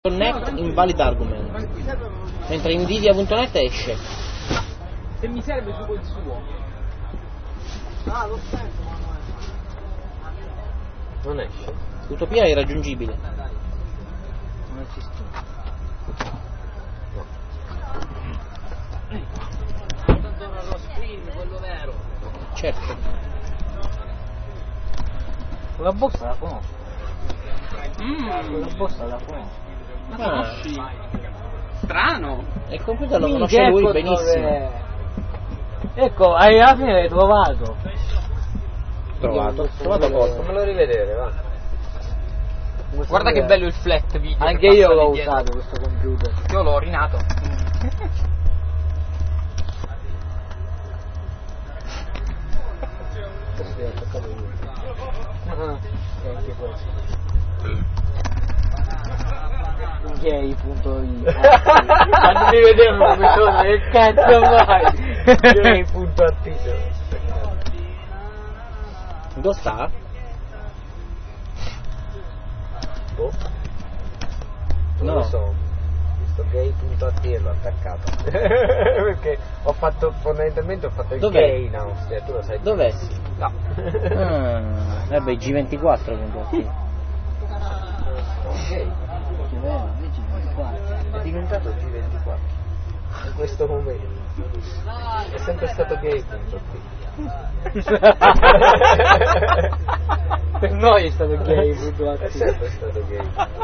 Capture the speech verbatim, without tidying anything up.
Net invalid argument, mentre Nvidia punto net esce. Se mi serve su quel suo. Ah, lo sento, ma non esce. Utopia è irraggiungibile. Non esiste. no. Lo spin, quello vero. Certo. Quella bossa la conosco. Mmm. Quella bossa la conosco. Ma Ah. conosci? Strano. E il computer lo Minchia, conosce lui ecco benissimo. dove- Ecco, alla fine l'hai trovato. Trovato, trovato cosa? Fammelo rivedere, va. Guarda che bello il flat video. Anche che io passa l'ho lì dietro. usato questo computer. Io l'ho rinato. Questo è attaccato io. Ah, e anche questo. Gay.it Fatemi vedere una persona, che cazzo vai? Gay.it Dove sta? Boh. Non No. lo so. Questo gay.it l'ho attaccato. Perché ho fatto, fondamentalmente ho fatto il Dov'è? gay in Austria, tu lo sai. Dov'è? No. Ah, vabbè, G ventiquattro punto it. Gay. È diventato G ventiquattro in questo momento. È sempre stato gay.it. Per noi è stato gay.it. È sempre stato gay.